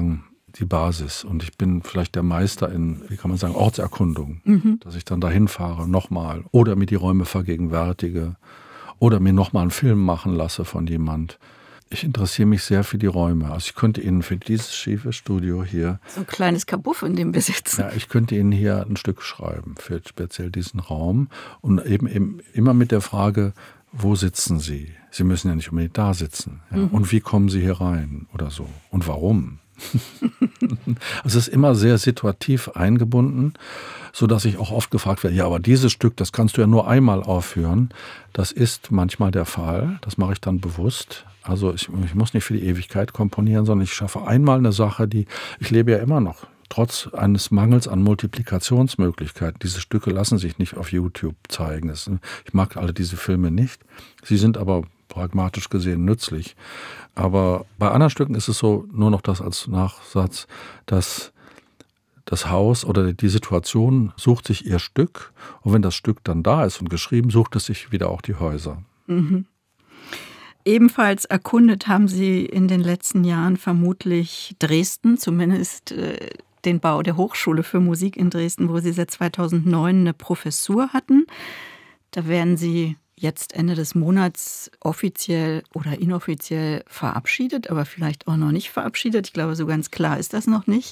die Basis. Und ich bin vielleicht der Meister in, wie kann man sagen, Ortserkundung. Dass ich dann dahin fahre, nochmal. Oder mir die Räume vergegenwärtige. Oder mir nochmal einen Film machen lasse von jemand. Ich interessiere mich sehr für die Räume. Also ich könnte Ihnen für dieses schiefe Studio hier... So ein kleines Kabuff, in dem wir sitzen. Ja, ich könnte Ihnen hier ein Stück schreiben für speziell diesen Raum. Und eben immer mit der Frage, wo sitzen Sie? Sie müssen ja nicht unbedingt da sitzen. Ja? Und wie kommen Sie hier rein oder so? Und warum? Also es ist immer sehr situativ eingebunden, sodass ich auch oft gefragt werde, ja, aber dieses Stück, das kannst du ja nur einmal aufführen. Das ist manchmal der Fall, das mache ich dann bewusst. Also ich muss nicht für die Ewigkeit komponieren, sondern ich schaffe einmal eine Sache, ich lebe ja immer noch, trotz eines Mangels an Multiplikationsmöglichkeiten. Diese Stücke lassen sich nicht auf YouTube zeigen. Ich mag alle diese Filme nicht. Sie sind aber pragmatisch gesehen nützlich. Aber bei anderen Stücken ist es so, nur noch das als Nachsatz, dass das Haus oder die Situation sucht sich ihr Stück und wenn das Stück dann da ist und geschrieben, sucht es sich wieder auch die Häuser. Ebenfalls erkundet haben Sie in den letzten Jahren vermutlich Dresden, zumindest den Bau der Hochschule für Musik in Dresden, wo Sie seit 2009 eine Professur hatten. Da werden Sie jetzt Ende des Monats offiziell oder inoffiziell verabschiedet, aber vielleicht auch noch nicht verabschiedet. Ich glaube, so ganz klar ist das noch nicht.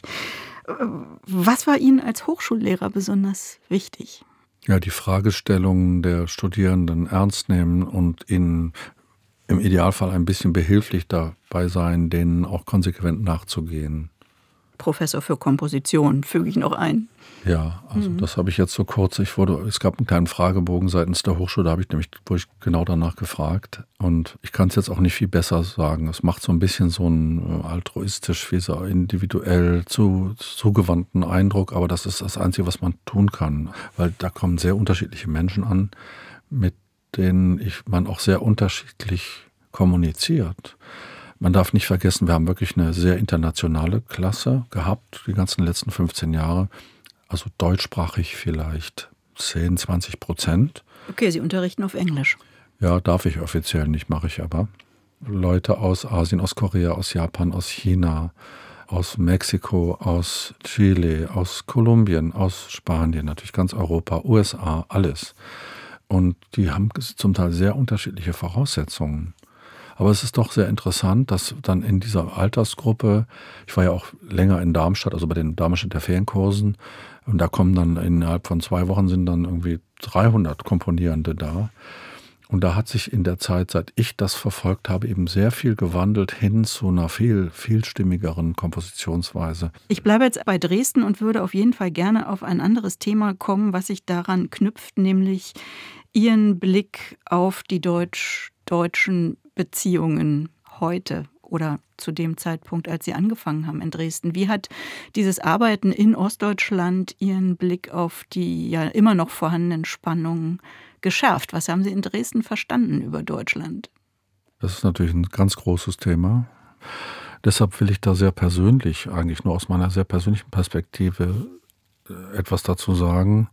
Was war Ihnen als Hochschullehrer besonders wichtig? Ja, die Fragestellungen der Studierenden ernst nehmen und ihnen im Idealfall ein bisschen behilflich dabei sein, denen auch konsequent nachzugehen. Professor für Komposition, füge ich noch ein. Ja, also das habe ich jetzt so kurz. Es gab einen kleinen Fragebogen seitens der Hochschule, da wurde ich genau danach gefragt. Und ich kann es jetzt auch nicht viel besser sagen. Es macht so ein bisschen so einen altruistisch, wie so individuell zugewandten Eindruck. Aber das ist das Einzige, was man tun kann. Weil da kommen sehr unterschiedliche Menschen an, mit denen man auch sehr unterschiedlich kommuniziert. Man darf nicht vergessen, wir haben wirklich eine sehr internationale Klasse gehabt, die ganzen letzten 15 Jahre. Also deutschsprachig vielleicht 10-20%. Okay, Sie unterrichten auf Englisch. Ja, darf ich offiziell nicht, mache ich aber. Leute aus Asien, aus Korea, aus Japan, aus China, aus Mexiko, aus Chile, aus Kolumbien, aus Spanien, natürlich ganz Europa, USA, alles. Und die haben zum Teil sehr unterschiedliche Voraussetzungen. Aber es ist doch sehr interessant, dass dann in dieser Altersgruppe, ich war ja auch länger in Darmstadt, also bei den Darmstädter Ferienkursen, und da kommen dann innerhalb von 2 Wochen sind dann irgendwie 300 Komponierende da. Und da hat sich in der Zeit, seit ich das verfolgt habe, eben sehr viel gewandelt hin zu einer vielstimmigeren Kompositionsweise. Ich bleibe jetzt bei Dresden und würde auf jeden Fall gerne auf ein anderes Thema kommen, was sich daran knüpft, nämlich Ihren Blick auf die deutsch-deutschen Beziehungen heute oder zu dem Zeitpunkt, als Sie angefangen haben in Dresden. Wie hat dieses Arbeiten in Ostdeutschland Ihren Blick auf die ja immer noch vorhandenen Spannungen geschärft? Was haben Sie in Dresden verstanden über Deutschland? Das ist natürlich ein ganz großes Thema. Deshalb will ich da sehr persönlich, eigentlich nur aus meiner sehr persönlichen Perspektive etwas dazu sagen.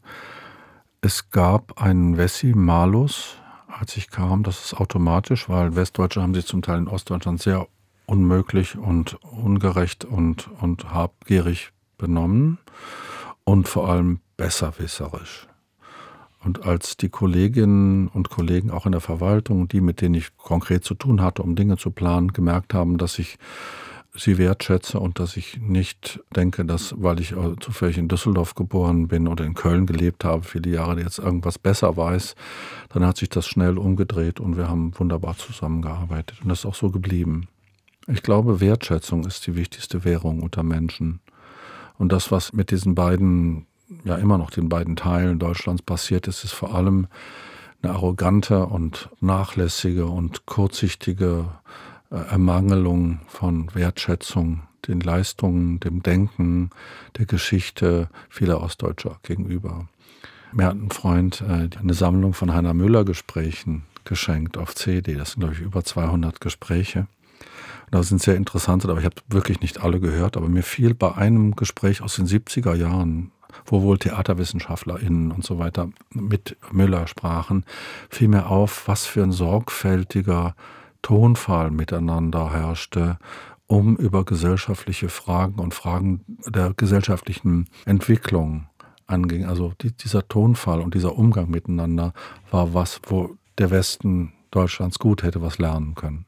Es gab einen Wessi Malus, als ich kam, das ist automatisch, weil Westdeutsche haben sich zum Teil in Ostdeutschland sehr unmöglich und ungerecht und habgierig benommen und vor allem besserwisserisch. Und als die Kolleginnen und Kollegen auch in der Verwaltung, die mit denen ich konkret zu tun hatte, um Dinge zu planen, gemerkt haben, dass ich sie wertschätze und dass ich nicht denke, dass, weil ich zufällig in Düsseldorf geboren bin oder in Köln gelebt habe, viele Jahre jetzt irgendwas besser weiß, dann hat sich das schnell umgedreht und wir haben wunderbar zusammengearbeitet. Und das ist auch so geblieben. Ich glaube, Wertschätzung ist die wichtigste Währung unter Menschen. Und das, was mit diesen beiden, ja immer noch den beiden Teilen Deutschlands passiert ist, ist vor allem eine arrogante und nachlässige und kurzsichtige Ermangelung von Wertschätzung den Leistungen, dem Denken, der Geschichte vieler Ostdeutscher gegenüber. Mir hat ein Freund eine Sammlung von Heiner Müller Gesprächen geschenkt auf CD. Das sind, glaube ich, über 200 Gespräche. Das sind sehr interessante, aber ich habe wirklich nicht alle gehört. Aber mir fiel bei einem Gespräch aus den 70er Jahren, wo wohl TheaterwissenschaftlerInnen und so weiter mit Müller sprachen, fiel mir auf, was für ein sorgfältiger Tonfall miteinander herrschte um über gesellschaftliche Fragen und Fragen der gesellschaftlichen Entwicklung anging. Also dieser Tonfall und dieser Umgang miteinander war was, wo der Westen Deutschlands gut hätte was lernen können.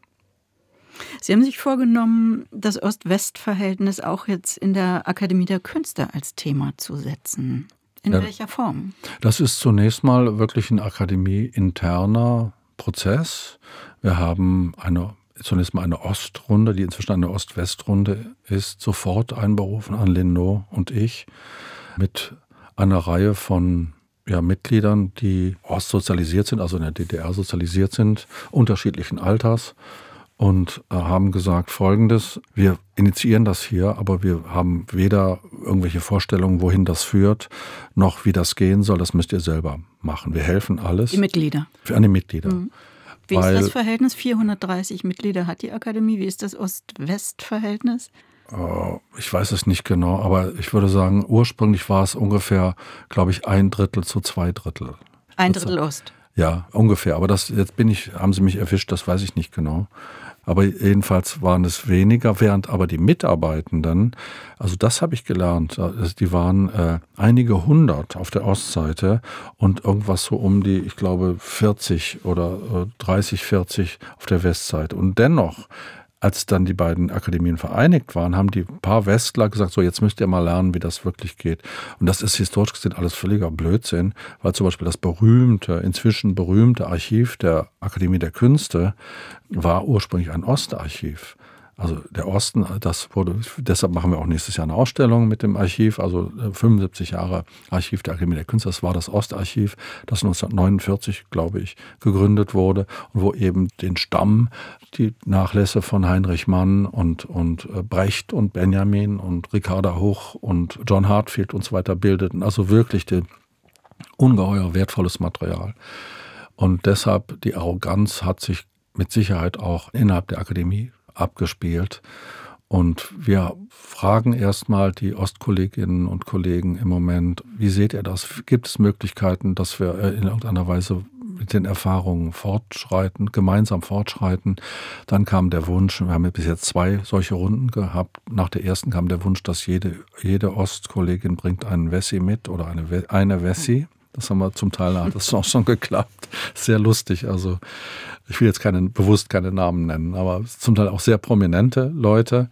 Sie haben sich vorgenommen, das Ost-West-Verhältnis auch jetzt in der Akademie der Künste als Thema zu setzen. In welcher Form? Das ist zunächst mal wirklich ein akademieinterner Prozess. Wir haben zunächst mal eine Ostrunde, die inzwischen eine Ost-West-Runde ist, sofort einberufen an Linnaud und ich, mit einer Reihe von Mitgliedern, die ostsozialisiert sind, also in der DDR sozialisiert sind, unterschiedlichen Alters, und haben gesagt Folgendes: Wir initiieren das hier, aber wir haben weder irgendwelche Vorstellungen, wohin das führt, noch wie das gehen soll. Das müsst ihr selber machen. Wir helfen alles. Die Mitglieder. An die Mitglieder. Mhm. Wie ist das Verhältnis? 430 Mitglieder hat die Akademie. Wie ist das Ost-West-Verhältnis? Ich weiß es nicht genau, aber ich würde sagen, ursprünglich war es ungefähr, glaube ich, 1/3 zu 2/3. 1/3 Ost. Ja, ungefähr. Aber haben Sie mich erwischt, das weiß ich nicht genau. Aber jedenfalls waren es weniger, während aber die Mitarbeitenden, also das habe ich gelernt, die waren einige hundert auf der Ostseite und irgendwas so um die, ich glaube, 40 oder 30, 40 auf der Westseite. Und dennoch, als dann die beiden Akademien vereinigt waren, haben die paar Westler gesagt, so, jetzt müsst ihr mal lernen, wie das wirklich geht. Und das ist historisch gesehen alles völliger Blödsinn, weil zum Beispiel das inzwischen berühmte Archiv der Akademie der Künste war ursprünglich ein Ostarchiv. Also der Osten, deshalb machen wir auch nächstes Jahr eine Ausstellung mit dem Archiv, also 75 Jahre Archiv der Akademie der Künste. Das war das Ostarchiv, das 1949, glaube ich, gegründet wurde und wo eben den Stamm, die Nachlässe von Heinrich Mann und Brecht und Benjamin und Ricarda Huch und John Heartfield und so weiter bildeten. Also wirklich ungeheuer wertvolles Material. Und deshalb die Arroganz hat sich mit Sicherheit auch innerhalb der Akademie abgespielt. Und wir fragen erstmal die Ostkolleginnen und Kollegen im Moment, wie seht ihr das? Gibt es Möglichkeiten, dass wir in irgendeiner Weise mit den Erfahrungen gemeinsam fortschreiten? Dann kam der Wunsch, wir haben bis jetzt 2 solche Runden gehabt. Nach der ersten kam der Wunsch, dass jede Ostkollegin bringt einen Wessi mit oder eine Wessi. Das haben wir zum Teil, hat das auch schon geklappt. Sehr lustig. Also ich will jetzt bewusst keine Namen nennen, aber zum Teil auch sehr prominente Leute.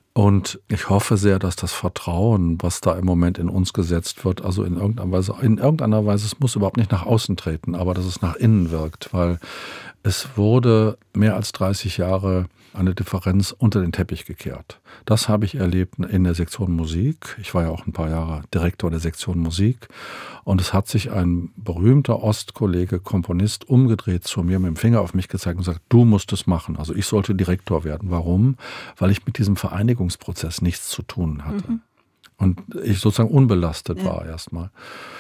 Und ich hoffe sehr, dass das Vertrauen, was da im Moment in uns gesetzt wird, also in irgendeiner Weise, es muss überhaupt nicht nach außen treten, aber dass es nach innen wirkt, weil es wurde mehr als 30 Jahre eine Differenz unter den Teppich gekehrt. Das habe ich erlebt in der Sektion Musik. Ich war ja auch ein paar Jahre Direktor der Sektion Musik. Und es hat sich ein berühmter Ostkollege, Komponist, umgedreht zu mir, mit dem Finger auf mich gezeigt und gesagt, du musst es machen. Also ich sollte Direktor werden. Warum? Weil ich mit diesem Vereinigungsprozess nichts zu tun hatte. Mhm. Und ich sozusagen unbelastet war erstmal.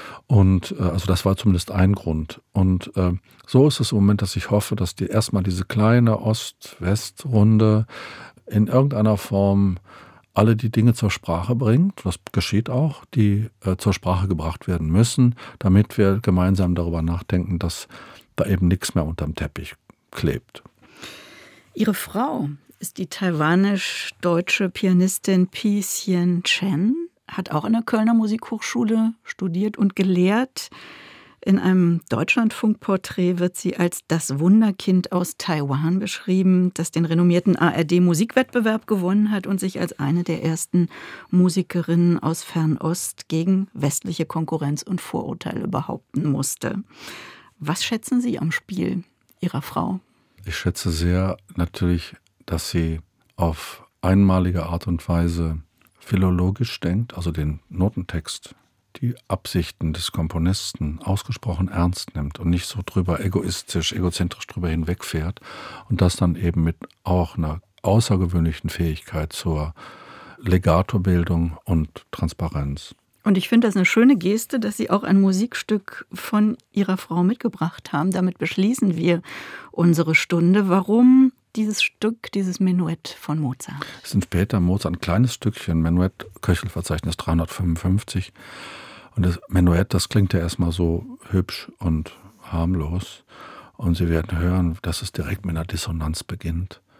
Und also das war zumindest ein Grund. Und so ist es im Moment, dass ich hoffe, dass erstmal diese kleine Ost-West-Runde in irgendeiner Form alle die Dinge zur Sprache bringt. Das geschieht auch, die zur Sprache gebracht werden müssen, damit wir gemeinsam darüber nachdenken, dass da eben nichts mehr unterm Teppich klebt. Ihre Frau ist die taiwanisch-deutsche Pianistin Pi Hsien Chen. Hat auch an der Kölner Musikhochschule studiert und gelehrt. In einem Deutschlandfunk-Porträt wird sie als das Wunderkind aus Taiwan beschrieben, das den renommierten ARD-Musikwettbewerb gewonnen hat und sich als eine der ersten Musikerinnen aus Fernost gegen westliche Konkurrenz und Vorurteile behaupten musste. Was schätzen Sie am Spiel Ihrer Frau? Ich schätze sehr natürlich, dass sie auf einmalige Art und Weise philologisch denkt, also den Notentext, die Absichten des Komponisten ausgesprochen ernst nimmt und nicht so egozentrisch drüber hinwegfährt und das dann eben mit auch einer außergewöhnlichen Fähigkeit zur Legatobildung und Transparenz. Und ich finde das eine schöne Geste, dass Sie auch ein Musikstück von Ihrer Frau mitgebracht haben. Damit beschließen wir unsere Stunde. Warum dieses Stück, dieses Menuett von Mozart? Es ist später Mozart, ein kleines Stückchen, Menuett, Köchelverzeichnis 355. Und das Menuett, das klingt ja erstmal so hübsch und harmlos. Und Sie werden hören, dass es direkt mit einer Dissonanz beginnt.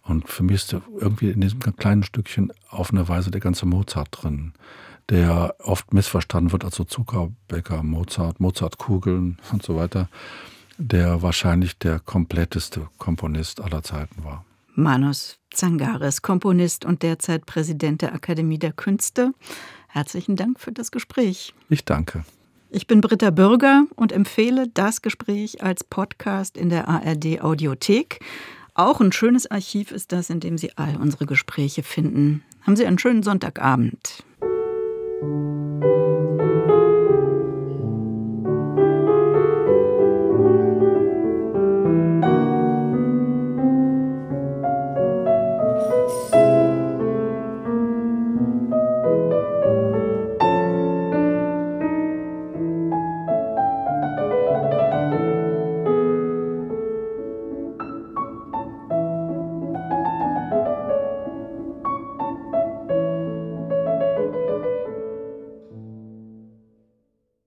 Und für mich ist irgendwie in diesem kleinen Stückchen auf eine Weise der ganze Mozart drin, der oft missverstanden wird als so Zuckerbäcker, Mozartkugeln und so weiter, der wahrscheinlich der kompletteste Komponist aller Zeiten war. Manos Tsangaris, Komponist und derzeit Präsident der Akademie der Künste. Herzlichen Dank für das Gespräch. Ich danke. Ich bin Britta Bürger und empfehle das Gespräch als Podcast in der ARD Audiothek. Auch ein schönes Archiv ist das, in dem Sie all unsere Gespräche finden. Haben Sie einen schönen Sonntagabend.